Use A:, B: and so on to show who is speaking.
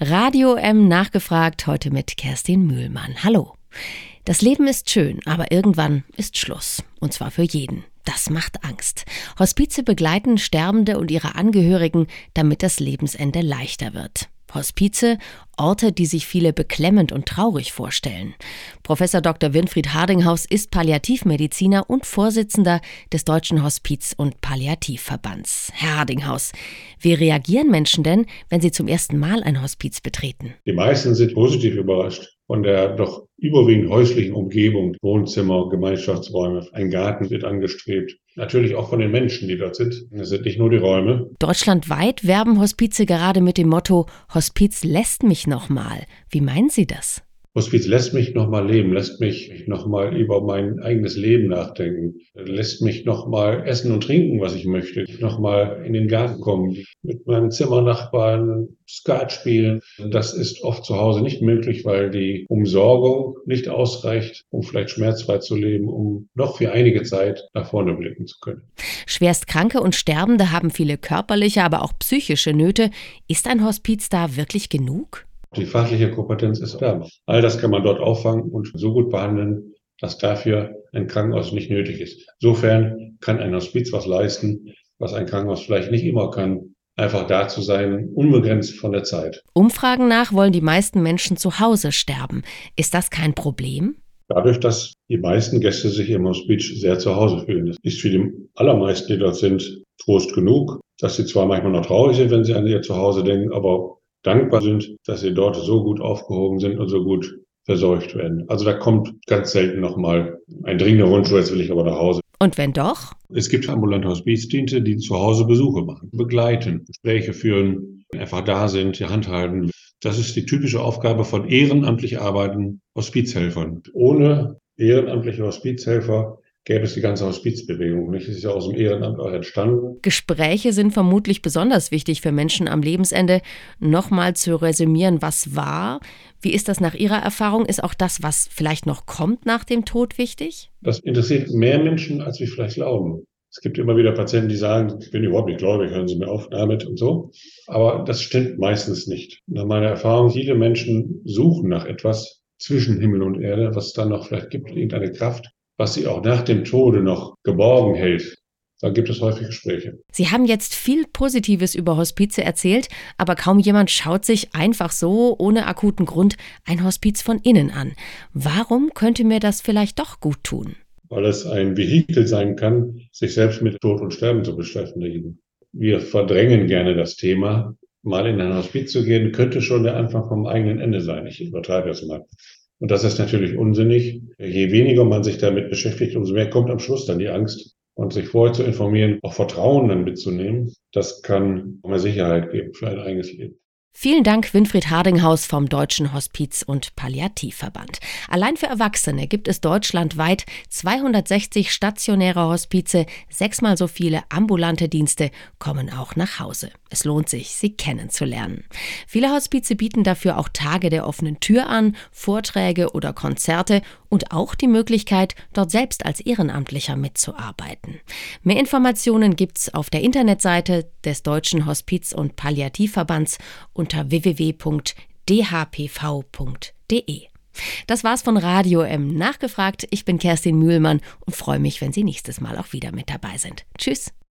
A: Radio M nachgefragt, heute mit Kerstin Mühlmann. Hallo. Das Leben ist schön, aber irgendwann ist Schluss. Und zwar für jeden. Das macht Angst. Hospize begleiten Sterbende und ihre Angehörigen, damit das Lebensende leichter wird. Hospize, Orte, die sich viele beklemmend und traurig vorstellen. Professor Dr. Winfried Hardinghaus ist Palliativmediziner und Vorsitzender des Deutschen Hospiz- und Palliativverbands. Herr Hardinghaus, wie reagieren Menschen denn, wenn sie zum ersten Mal ein Hospiz betreten?
B: Die meisten sind positiv überrascht von der doch überwiegend häuslichen Umgebung. Wohnzimmer, Gemeinschaftsräume, ein Garten wird angestrebt. Natürlich auch von den Menschen, die dort sind. Es sind nicht nur die Räume.
A: Deutschlandweit werben Hospize gerade mit dem Motto „Hospiz lässt mich noch mal". Wie meinen Sie das?
B: Hospiz lässt mich nochmal leben, lässt mich nochmal über mein eigenes Leben nachdenken, lässt mich nochmal essen und trinken, was ich möchte, nochmal in den Garten kommen, mit meinem Zimmernachbarn Skat spielen. Das ist oft zu Hause nicht möglich, weil die Umsorgung nicht ausreicht, um vielleicht schmerzfrei zu leben, um noch für einige Zeit nach vorne blicken zu können.
A: Schwerstkranke und Sterbende haben viele körperliche, aber auch psychische Nöte. Ist ein Hospiz da wirklich genug?
B: Die fachliche Kompetenz ist da. All das kann man dort auffangen und so gut behandeln, dass dafür ein Krankenhaus nicht nötig ist. Insofern kann ein Hospiz was leisten, was ein Krankenhaus vielleicht nicht immer kann. Einfach da zu sein, unbegrenzt von der Zeit.
A: Umfragen nach wollen die meisten Menschen zu Hause sterben. Ist das kein Problem?
B: Dadurch, dass die meisten Gäste sich im Hospiz sehr zu Hause fühlen, ist für die allermeisten, die dort sind, Trost genug, dass sie zwar manchmal noch traurig sind, wenn sie an ihr Zuhause denken, aber dankbar sind, dass sie dort so gut aufgehoben sind und so gut versorgt werden. Also da kommt ganz selten nochmal ein dringender Wunsch, jetzt will ich aber nach Hause.
A: Und wenn doch?
B: Es gibt ambulante Hospizdienste, die zu Hause Besuche machen, begleiten, Gespräche führen, einfach da sind, die Hand halten. Das ist die typische Aufgabe von ehrenamtlich arbeitenden Hospizhelfern. Ohne ehrenamtliche Hospizhelfer gäbe es die ganze Hospizbewegung nicht. Es ist ja aus dem Ehrenamt auch entstanden.
A: Gespräche sind vermutlich besonders wichtig für Menschen am Lebensende. Nochmal zu resümieren, was war. Wie ist das nach Ihrer Erfahrung? Ist auch das, was vielleicht noch kommt nach dem Tod, wichtig?
B: Das interessiert mehr Menschen, als wir vielleicht glauben. Es gibt immer wieder Patienten, die sagen, ich bin überhaupt nicht gläubig, hören Sie mir auf damit und so. Aber das stimmt meistens nicht. Nach meiner Erfahrung, viele Menschen suchen nach etwas zwischen Himmel und Erde, was es dann noch vielleicht gibt, irgendeine Kraft, was sie auch nach dem Tode noch geborgen hält. Da gibt es häufig Gespräche.
A: Sie haben jetzt viel Positives über Hospize erzählt, aber kaum jemand schaut sich einfach so, ohne akuten Grund, ein Hospiz von innen an. Warum könnte mir das vielleicht doch gut tun?
B: Weil es ein Vehikel sein kann, sich selbst mit Tod und Sterben zu beschäftigen. Wir verdrängen gerne das Thema. Mal in ein Hospiz zu gehen, könnte schon der Anfang vom eigenen Ende sein. Ich übertreibe das mal. Und das ist natürlich unsinnig. Je weniger man sich damit beschäftigt, umso mehr kommt am Schluss dann die Angst. Und sich vorher zu informieren, auch Vertrauen dann mitzunehmen, das kann mehr Sicherheit geben für ein eigenes Leben.
A: Vielen Dank, Winfried Hardinghaus vom Deutschen Hospiz- und Palliativverband. Allein für Erwachsene gibt es deutschlandweit 260 stationäre Hospize, 6-mal so viele ambulante Dienste kommen auch nach Hause. Es lohnt sich, sie kennenzulernen. Viele Hospize bieten dafür auch Tage der offenen Tür an, Vorträge oder Konzerte und auch die Möglichkeit, dort selbst als Ehrenamtlicher mitzuarbeiten. Mehr Informationen gibt's auf der Internetseite des Deutschen Hospiz- und Palliativverbands unter www.dhpv.de. Das war's von Radio M nachgefragt. Ich bin Kerstin Mühlmann und freue mich, wenn Sie nächstes Mal auch wieder mit dabei sind. Tschüss.